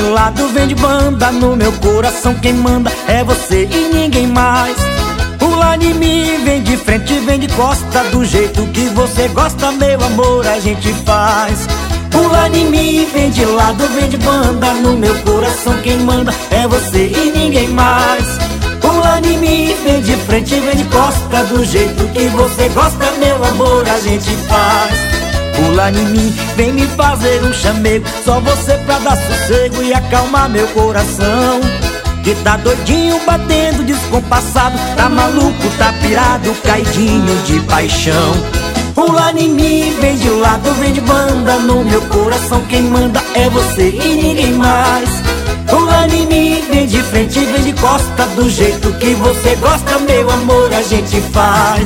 lado, vem de banda. No meu coração quem manda é você e ninguém mais. Pula em mim, vem de frente, vem de costa. Do jeito que você gosta, meu amor, a gente faz. Pula em mim, vem de lado, vem de banda. No meu coração quem manda é você e ninguém mais. Pula em mim, vem de frente, vem de costa. Do jeito que você gosta, meu amor, a gente faz. Pula em mim, vem me fazer um chamego. Só você pra dar sossego e acalmar meu coração, que tá doidinho, batendo descompassado. Tá maluco, tá pirado, caidinho de paixão. Pula em mim, vem de lado, vem de banda. No meu coração quem manda é você e ninguém mais. Pula em mim, vem de frente, vem de costa. Do jeito que você gosta, meu amor, a gente faz.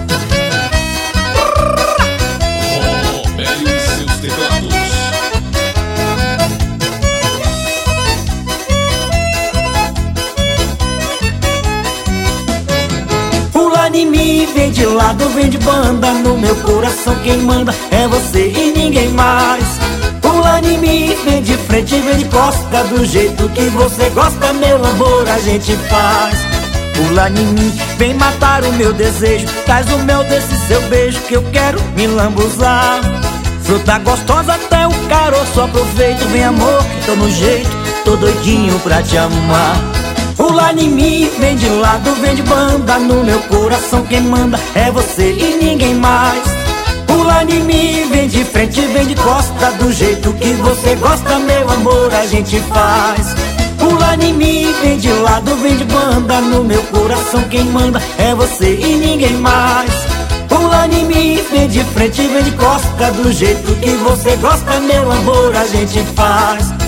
Pula em mim, vem de lado, vem de banda. No meu coração quem manda é você e ninguém mais. Pula em mim, vem de frente, vem de costa. Do jeito que você gosta, meu amor, a gente faz. Pula em mim, vem matar o meu desejo. Traz o meu desse seu beijo que eu quero me lambuzar. Fruta gostosa até o caroço aproveito. Vem amor, que tô no jeito, tô doidinho pra te amar. Pula em mim, vem de lado, vem de banda. No meu coração quem manda é você e ninguém mais. Pula em mim, vem de frente, vem de costa. Do jeito que você gosta, meu amor, a gente faz. Pula em mim, vem de lado, vem de banda. No meu coração quem manda é você e ninguém mais. Pula em mim, vem de frente, vem de costa. Do jeito que você gosta, meu amor, a gente faz.